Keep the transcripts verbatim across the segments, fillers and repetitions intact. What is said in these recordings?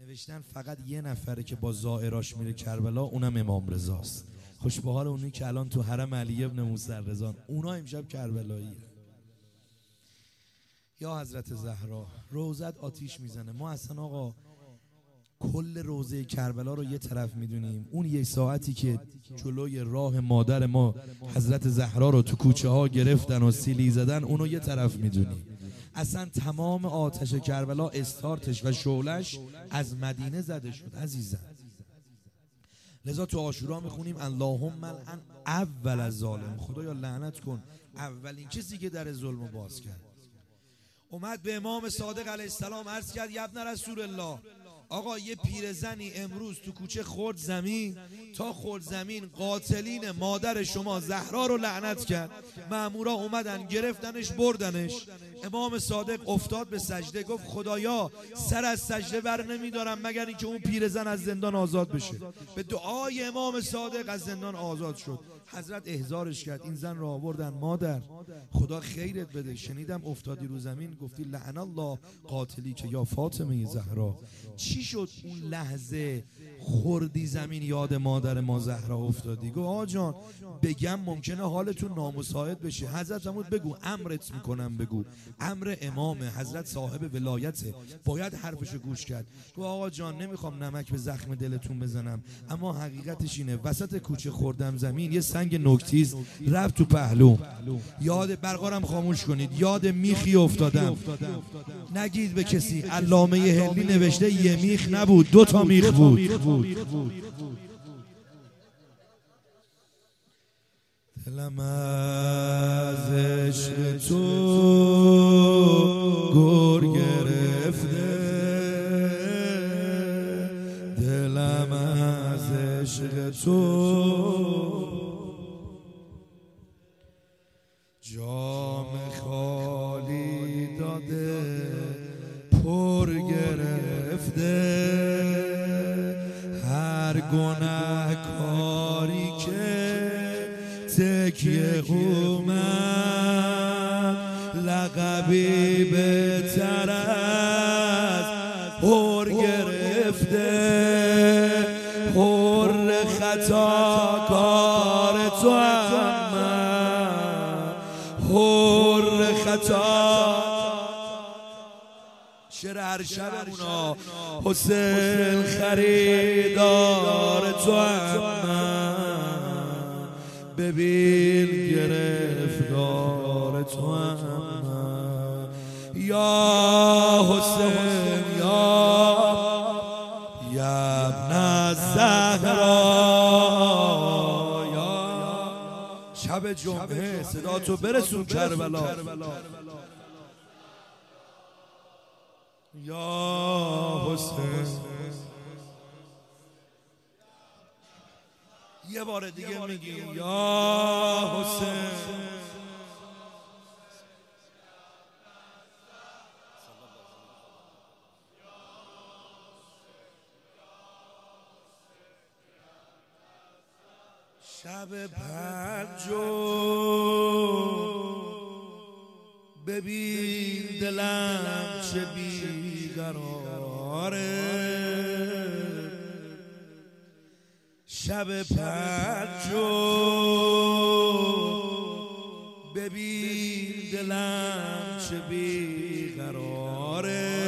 نوشتن فقط یه نفره که با زائراش میره کربلا، اونم امام رضاست. خوش به حال اونی که الان تو حرم علی ابن موسی رضا، اونا امشب کربلاییه. یا حضرت زهرا روزت آتیش میزنه. ما اصلا آقا کل روزه کربلا رو یه طرف میدونیم، اون یک ساعتی که جلوی راه مادر ما حضرت زهرا رو تو کوچه ها گرفتن و سیلی زدن، اونو یه طرف میدونیم. اصلا تمام آتش کربلا استارتش و شعلش از مدینه زده شد عزیزم. لذا تو عاشورا میخونیم اللهم لعن اول از ظالم، خدایا لعنت کن اولین کسی که در ظلم رو باز کرد. اومد به امام صادق علیه السلام عرض کرد یا ابن رسول الله، آقا یه پیرزنی امروز تو کوچه خورد زمین، تا خورد زمین قاتلین مادر شما زهرا رو لعنت کرد. مأمورا اومدن گرفتنش بردنش. امام صادق افتاد به سجده، گفت خدایا سر از سجده بر نمیدارم مگر اینکه اون پیرزن از زندان آزاد بشه. به دعای امام صادق از زندان آزاد شد. حضرت احضارش کرد، این زن رو آوردن، مادر خدا خیرت بده، شنیدم افتادی رو زمین گفتی لعن الله قاتلی که یا فاطمه زهرا. چی شد اون لحظه خوردی زمین یاد مادر ما زهرا افتادی؟ گفت آقا جان بگم ممکنه حالتون نامساعد بشه. حضرت عمود بگو امرت میکنم، بگو امر امامه، حضرت صاحب ولایته، باید حرفشو گوش کرد. گفت آقا جان نمیخوام نمک به زخم دلتون بزنم، اما حقیقتش اینه وسط کوچه خوردم زمین، یه سنگ نوکتیز رفت تو پهلو، یاد برقارم خاموش کنید، یاد میخی افتادم. نگید به کسی علامه هلی نوشته یه میخ نبود، دو تا میخ بود. دلم از عشق تو گر گرفته، دلم از عشق تو جام خالی داده پر گرفته. هر گناه کاری که تکیه اومد، لقبی بهتر از پر گرفته. پر خطا کار تو هم من، پر خطا شعر هر شبمونا، حسین خریدار تو هم من، ببین گرفتار تو هم من. یا حسین یا یا ابن زهرا، یا شب جمعه صدا تو برسون کربلا. یا حسین یه بار دیگه میگی یا حسین. شب پنجم ببین دلم چه بیقراره، شب پنجم ببین دلم چه بیقراره.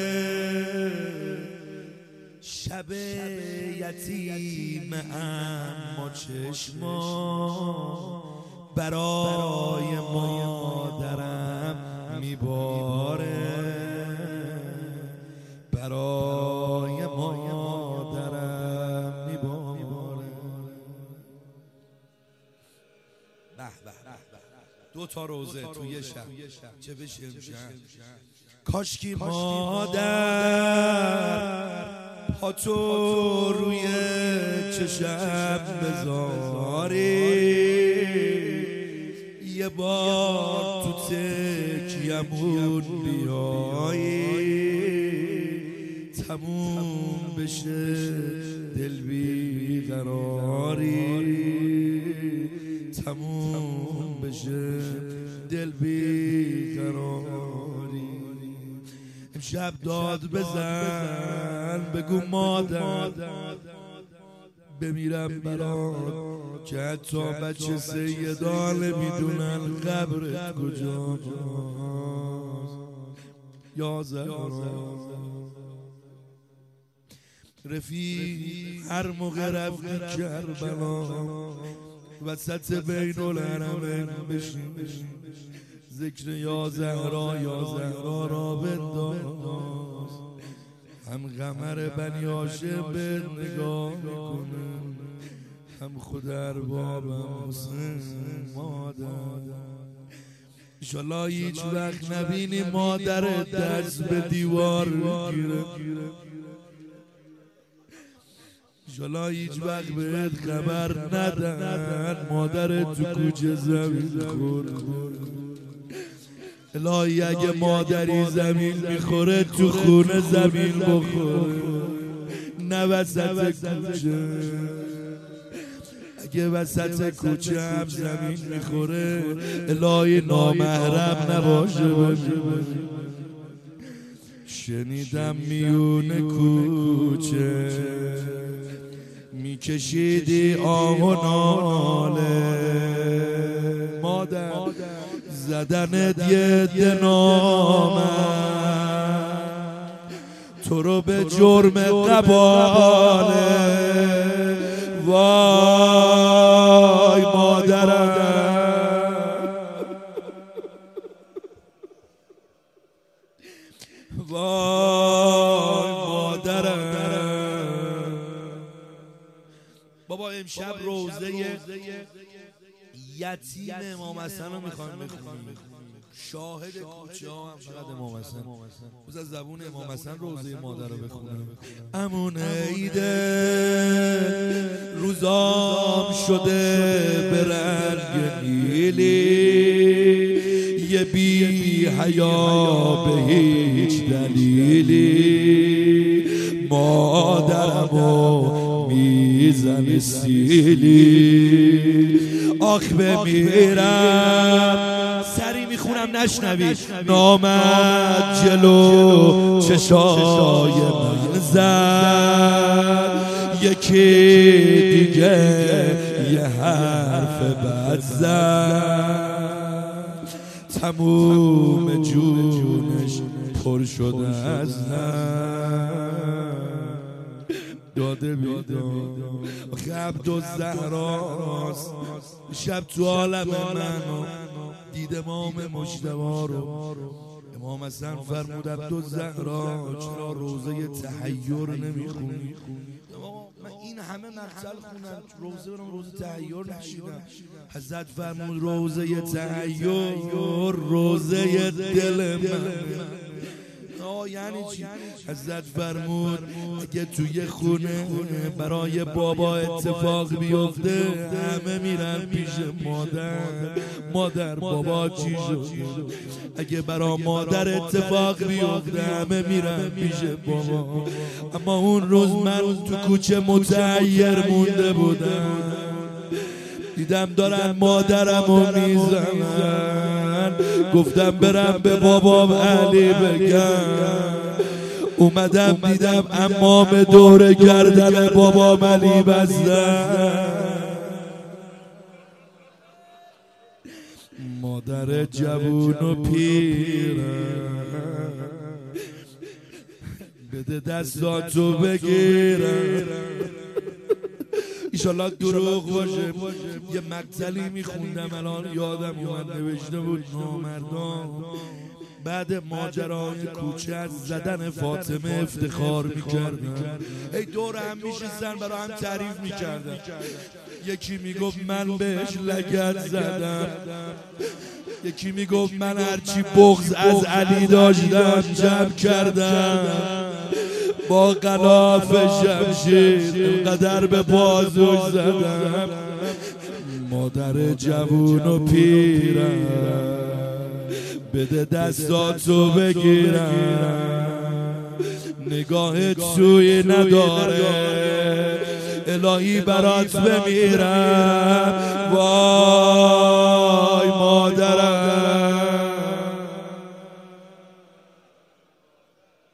شب یتیم اما چشما برای مادرم میباره، برای مادرم میباره. به به دو تا روزه تو یه شب چه بشه امشب. کاشکی مادر پا تو روی چشم بذاری، یه بار تو تکیمون بیایی، تموم بشه دل بیقراری، تموم بشه دل بیقراری. شب داد بزن بگو مادر بمیرم برات که حتی بچه سیدانه میدونن قبرت کجاست یا زهرا. رفیق هر موقع رفتی کربلا وسط بین الحرمین بشین ذکر یا زهرا یا زهرا را بنداز، هم قمر بنی هاشم به نگاه میکنه، هم خود اربابم حسین مادر. انشالله هیچ وقت نبینی مادرت دست به دیوار بگیره، انشالله هیچ وقت بهت خبر ندن مادرت تو کوچه زمین خورد. الهی اگه مادری زمین میخوره تو خونه زمین بخوره نه وسط کوچه. اگه وسط کوچه هم زمین میخوره الهی نامحرم نباشه ببین. شنیدم میونه کوچه میکشیدی آه و ناله، مادر زدنت یه دنامن تو رو به جرم قباله. وای مادرم، وای مادرم. بابا امشب روزه یتیم امام حسن رو میخوان بخونیم. شاهد کوچه ها هم فقط امام حسن. روز از زبون امام حسن روزه مادر رو بخونیم. امون عیده روزام شده به رنگ نیلی، یه بی حیا به هیچ دلیلی مادرمو میزن سیلی. آخ بمیرم سری میخونم نشنوی نامد جلو چشای من زد، یکی دیگه یه حرف بد زد، تموم جونش پر شده از نه داده بیداد. عبد الزهراست شب تو عالم منو دید امام مجتبی رو. امام حسن فرمود عبد الزهرا چرا روزه تحیر نمیخونی؟ من این همه مقتل خونم روزه برم روزه تحیر نشیدم. حضرت فرمود روزه تحیر روزه دل من. یعنی چی؟ حضرت فرمود اگه توی خونه برای بابا اتفاق بیفته همه میرن پیش مادر، مادر بابا چی شد؟ اگه برای مادر اتفاق بیفته همه میرن پیش بابا. اما اون روز من تو کوچه متحیر مونده بودم، دیدم دارن مادرمو میزنن، گفتم برم به بابام علی بگم. اومدم دیدم امام دور گردن بابام علی بستن. مادر جوون و پیرم بده دستاتو بگیرم. ایشالله دروغ باشه. یه مقتلی میخوندم الان یادم اومد نوشته بود نامردان بعد ماجرای کوچه از زدن فاطمه افتخار میکردن. ای دور هم میشستن برای هم تعریف میکردن. یکی میگفت من بهش لگد زدم، یکی میگفت من هرچی بغض از علی داشتم جمع کردم با غلاف شمشیر اینقدر به بازوش زدم. مادر جوون و پیرم بده دستاتو بگیرم، نگاهت سوی نداره الهی برات بمیرم. وای مادرم.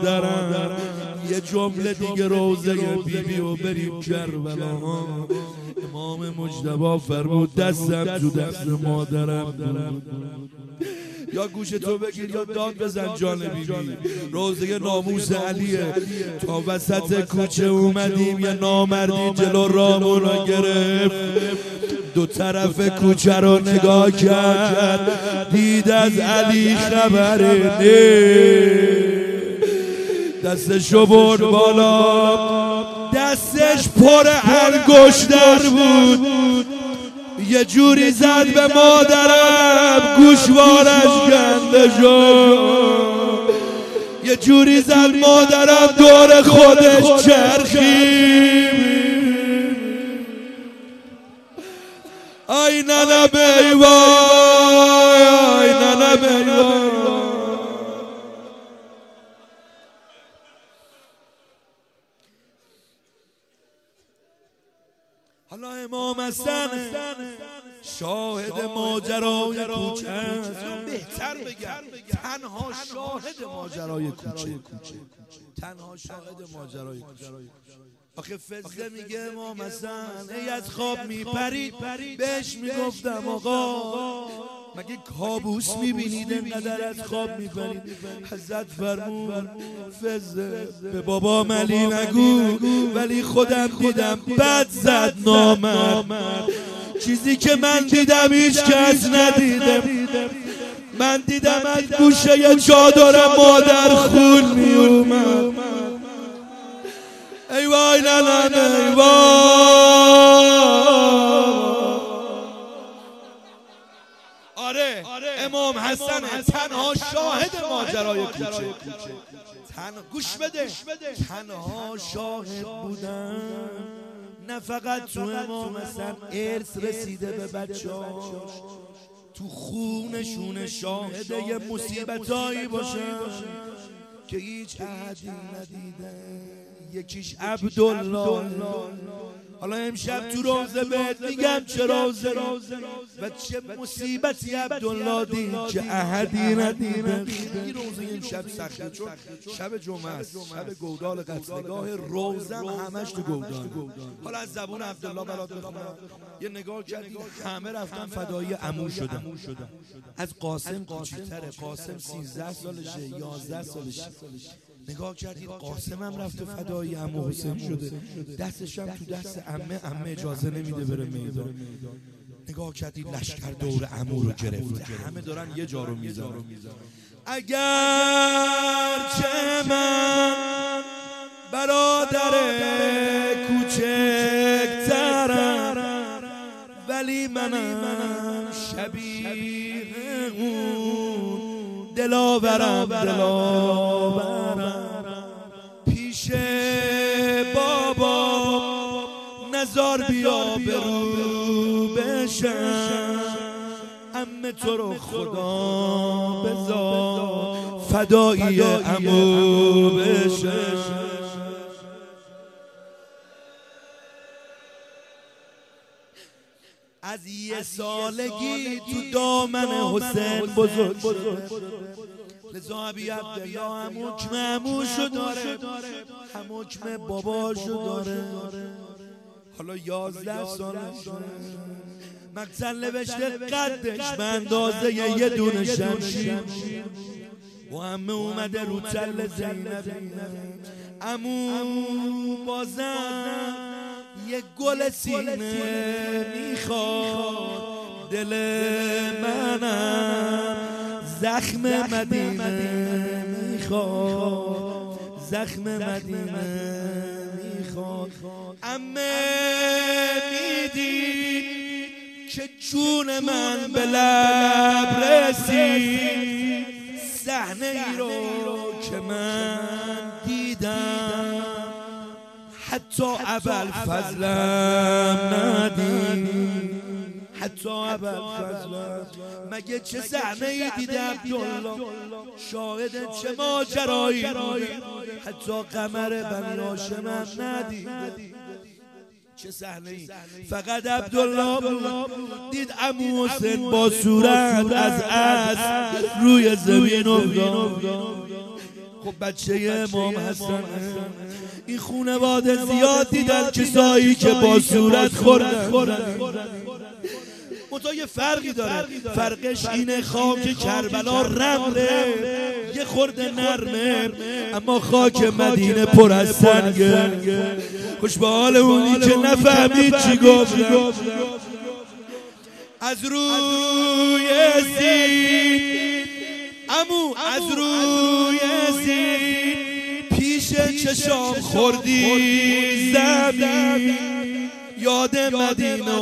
مادرم. یه جمله دیگه روزه بیبی و بریم کربلا. امام مجتبی فرمود دستم تو دست مادرم. یا گوش تو بگیر یا داد بزن جان بیبی. روزه ناموس علیه. تا وسط کوچه اومدیم یه نامردی جلو رامون رو گرفت، دو طرف کوچه رو نگاه کرد، دید از علی خبره نه. دستشو برد بالا، دستش پر انگشتر بود. یه جوری زد به مادرم گوشوارش گنده شد. یه جوری زد مادرم دور خودش چرخید. آی ننه بیوای، آی ننه بیوای. حالا امام حسن شاهد ماجرای کوچه، بهتر بگم تنها شاهد ماجرای کوچه، تنها شاهد ماجرای کوچه. آخه فزه میگه امام حسن ای از خواب میپرید، بهش میگفتم آقا مگه کابوس میبینید انقدر از خواب میپرید؟ حضرت فرمود فزه به بابا علی نگو، ولی خودم دیدم بد زد نامرد. چیزی که من دیدم هیچ کس ندیدم. من دیدم از گوشه چادر مادر خون میومد. ای وای ننم ای وای. آره امام حسن تنها شاهد ماجرای کوچه. تنها گوش بده، تنها شاهد بودن. نه فقط تو امام حسن ارث رسیده به بچه‌هاش، تو خونشون شاهد یه مصیبتایی باشن که هیچ احدی ندیده. یکیش عبدالله. حالا امشب تو روزه بهت میگم چه روزه و چه مصیبتی عبدالله دید که احدی ندیده. خیلی روزه امشب سخته چون شب جمعه است، شب گودال قتلگاه. روزم همش تو گودال. حالا از زبون عبدالله برات بخونم. یه نگاه کردی همه رفتن فدایی عمو شدن. از قاسم کوچیک‌تره، قاسم سیزده سالشه، یازده سالشه. نگاه کردید قاسم هم رفته فدایی عمو حسین شده، دستش هم تو دست عمه، عمه اجازه نمیده بره میدان. نگاه کردید لشکر دور عمو رو گرفته، همه دارن یه جا رو میزنن. اگر چه من برادر کوچکترم، ولی منم شبیه اون دلاورم دلاورم. پیش بابا نزار بیا برو بشم، عمه تو رو خدا بذار فدایی عمو بشم. از یه سالگی تو دامن حسین بزرگ شده، لذا ابی عبدالله هم حکم عموشو داره، هم حکم باباشو داره. حالا یازده سالشه، مقتل نوشته قدش به اندازه یه دونه شمشیر و همه اومده رو تل زینب. عمو بازم یه گل سینه میخواد، دل منم زخم مدینه میخواد، زخم مدینه میخواد. عمه میدید که جون من به لب رسید، صحنه ای رو که من دیدم حتی ابوالفضلم ندید، حتی ابوالفضلم. مگه چه صحنه ای دیده عبدالله؟ شاهد چه ماجرایی بوده؟ حتی قمر بنی هاشم هم ندید. چه صحنه ای؟ فقط عبدالله دید عمو حسین با صورت از اسب روی زمین افتاد. خب بچه امام حسن این خونواده زیاد دیدن کسایی که با صورت خوردن، منتها یه فرقی داره، فرقش اینه خاک کربلا رمله یه خورده نرمه، اما خاک مدینه پر از سنگه. خوش به حال اونی که نفهمید چی گفتم. از روی زید امو از روی زید پیش چشام خوردی زمین، یاد مدینه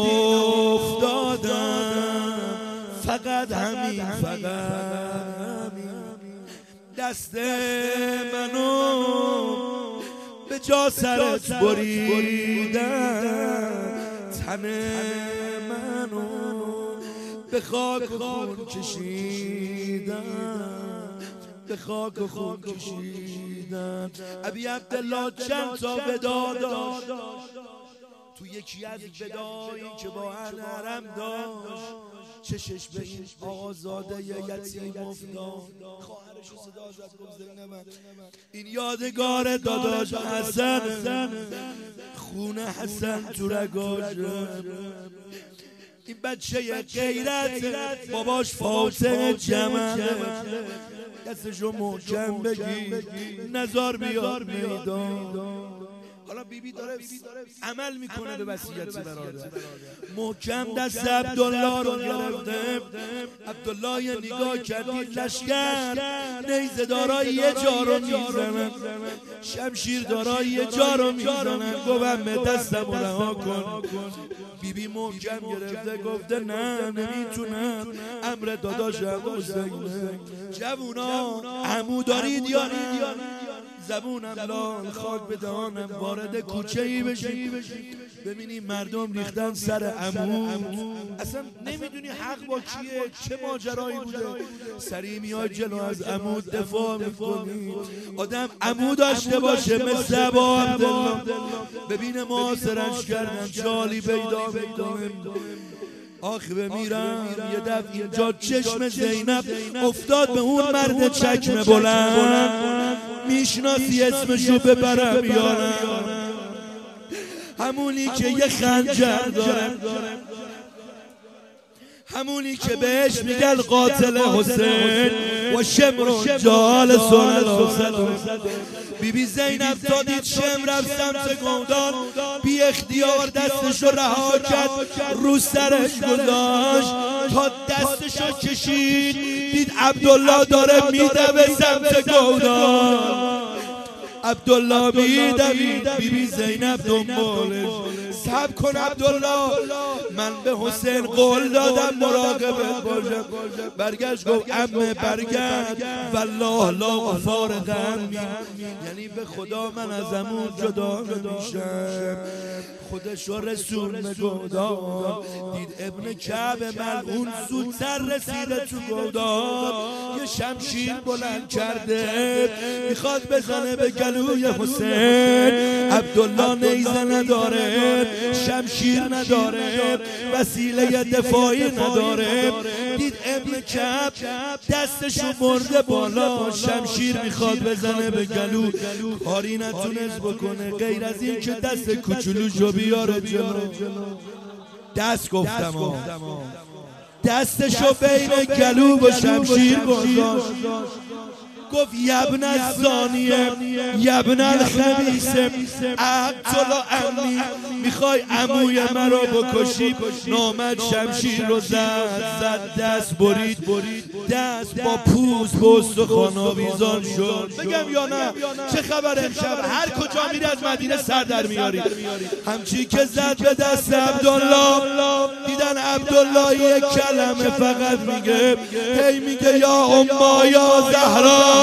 افتادم، فقط همین فقط همین. دست منو به جا سرت بریدم، تن منو به خاک خون کشیدم، به خاک خون کشیدم. ابی عبدالله چند تا ودا داشت، تو یکی از ودایی که با حرم داشت چشش به این آزاده یتیم افتاد. خواهرش صدا زد گفت زینب این یادگار داداش حسن، خون حسن تو رگاشه. این بچه غیرت باباش فاتح جمل، دستشو محکم بگیر نزار بیار میدان. حالا بیبی داره عمل میکنه به وصیت برادر، محکم دست عبدالله رو گرفته. عبدالله یه نگاه کردی لشکر نیزه دارای یه جا رو میزنن، شمشیر دارای یه جا رو میزنن، گفتم دستم رو رها کن. بیبی محکم گرفته گفته نه نمیتونم، امر داداشم حسینه. جوونا عمو دارید یا نه؟ زبونم لال خاک به دهانم، وارد کوچه ای بشی ببینی مردم ریختن سر عمود، اصلا نمیدونی حق با کیه، چه ماجرایی بوده. سری میای جلو از عمود دفاع میکنی. آدم عمود داشته باشه مثل ابا عبدالله، ببینه معاصرش کردن جالی پیدا میکنه. آخ بمیرم یه دفع اینجا چشم زینب افتاد به اون مرد چکمه بلند، میشناسی اسمشو ببرم یارم، همونی که یه خنجر داره، همونی که بهش میگن قاتل حسین و شمر جال سنل حسین. بی بی زینب تا دید شمر رفت سمت گودان، بی اختیار دستشو رها کرد رو سرش گذاشت، تا دستشو کشید دید عبدالله داره میده به سمت گودان. عبدالله میدوید، بی بی زینب دنبالش. صبر کن عبدالله، من به حسین قول دادم مراقبت باشم. برگشت گفت عمه برگرد والله لا غفار غمی، یعنی به خدا من از عمو جدا نمیشم. خودشو رسول گودان، دید ابن کعب ملعون زودتر رسیده تو گودان، یه شمشیر بلند کرده میخواد بزنه به گلوی حسین. عبدالله نیزه نداره، شمشیر نداره، وسیله دفاعی نداره. دید ابن کعب دستشو مرده بالا، شمشیر میخواد بزنه به گلو، کاری نتونست بکنه غیر از این که دست کوچولوشو بیاره جلو. دست گفتم دستشو بین گلو و شمشیر گذاشت. گفت یبن الزانیه یبن الخبیثه اقتل عمی، میخوای عموی مرا بکشی؟ نامد شمشیر رو زد زد دست برید، دست با پوست به استخوان آویزان شد. بگم یا نه؟ چه خبر امشب هر کجا میری از مدینه سر در میاری. همچی که زد به دست عبدالله، دیدن عبدالله یک کلمه فقط میگه، هی میگه یا اما یا زهرا.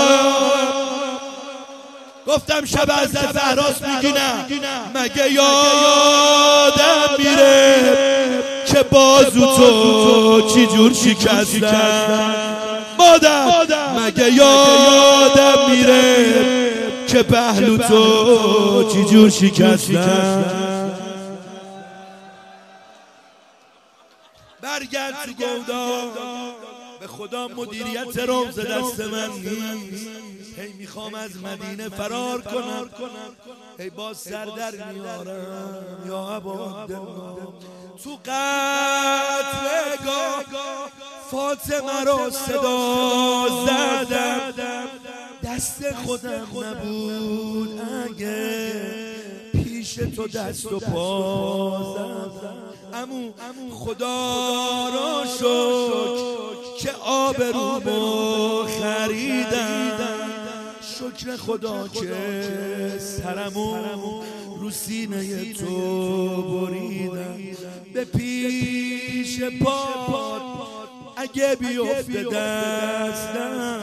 گفتم شب از زهراست میگی نه؟ مگه یادم میره که بازو تو چی جور شکستم؟ مادر مگه یادم میره که پهلو تو چی جور شکستم؟ برگرد تو گودان، به خدا مدیریت روز دست من نیست. هی میخوام از مدینه فرار کنم، هی باز سر در میارم یا عبادالله. تو قتلگاه فاطمه رو صدا زدم، دست خودم نبود اگه پیش تو دست و پا زدم. عمو خدا را شکر که آبرومو خریدم، شکر خدا که سرمو رو سینه تو بریدم. به پیش پات اگه بیفته دستم،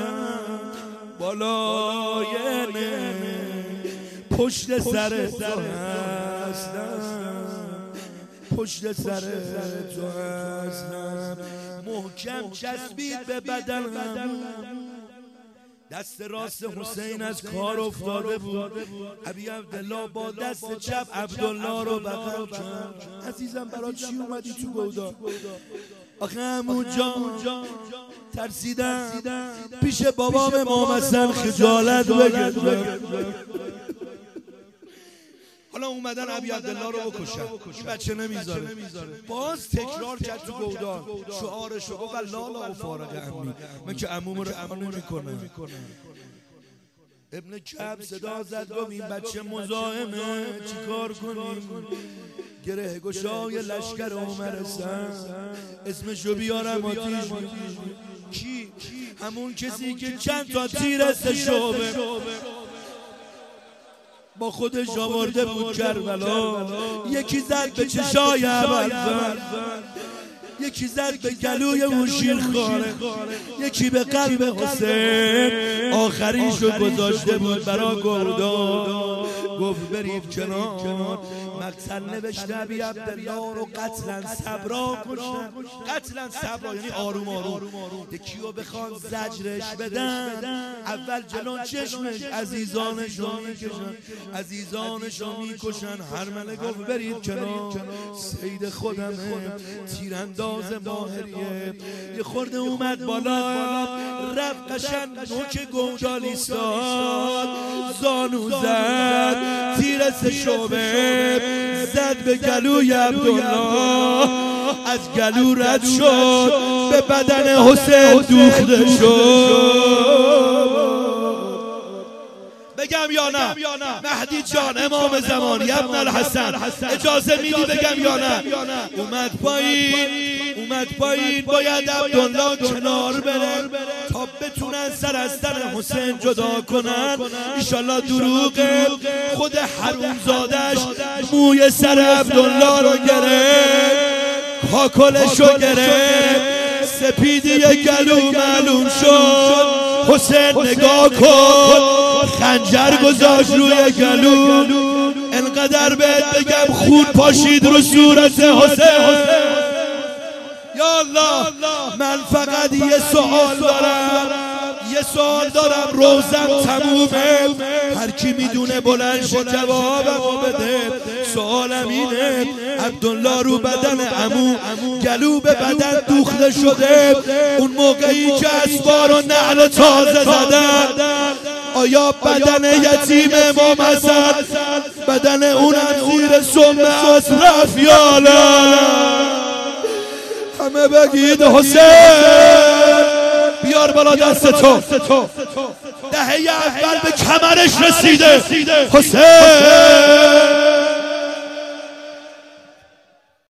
بالای نه پشت سر تو هستم، پشت سر تو هستم. محکم چسبید به بدنم، دست راست حسین از کار افتاده بود. ابی عبدالله با دست چپ عبدالله رو بغل کرد. عزیزم برای چی اومدی تو گودال؟ آخه عمو جان ترسیدم پیش بابام امام حسن خجالت بگیرم. حالا اومدن ابی عبدالله رو بکشن، این بچه نمیذاره. باز تکرار کرد تو گودال شعارشو، گفت لالا و فارغ عمی، من که عموم رو عمو نمیکنم. ابن کعب صدا زد گفت این بچه مزاحمه چیکار کنیم؟ گره گشای لشکر عمر حسن، اسمشو بیارم آتیش. کی؟ همون کسی که چند تا تیر است شعبه با خودش آورده بود کربلا. یکی زد به چشای ابوالفضل، یکی زد به گلوی اون شیرخواره، یکی به قلب حسین. آخریشو گذاشته بود برا گودال، گفت برید کنار. مقتل نوشته ابی عبدالله رو قتلا صبرا کشتن. قتلا صبرا یعنی آروم آروم. یکیو بخوان زجرش بدن، اول جلو چشمش عزیزانشو میکشن، عزیزانشو میکشن. هرمله گفت برید کنار، سید خودمه، تیرانداز ماهریه. یه خورده اومد بالا، رفت قشنگ نوک گودال ایستاد، زانو زد، تیر از شعبه زد به گلوی عبدالله. از گلو رد شد، به بدن حسین دوخته شد. بگم یا نه؟ مهدی جان امام زمان ابن الحسن اجازه میدی بگم یا نه؟ اومد پایین، اومد پایین. باید عبدالله کنار بره تا بتونن سر از تن حسین جدا کنن. ایشالله دروغه. خود حرومزادش موی سر عبدالله رو گرفت، کاکلش رو گرفت، سپیدی گلو معلوم شد. حسین نگاه کن، خنجر گذاشت روی گلو. انقدر بهت بگم خون پاشید رو صورت حسین. یا الله، من فقط یه سوال دارم، یه سوال دارم. روزم تمومه، هر کی میدونه بلند شه جوابمو بده. سوالم اینه، عبدالله رو بدن عمو گلو به بدن دوخته شده. اون موقعی که اسبا رو نعل تازه زدن، آیا بدن یتیم امام حسن بدن اونم زیر سم اشرف یا نه؟ همه بگید حسین. بیار بالا دست تو. دهه اول به کمرش رسیده حسین.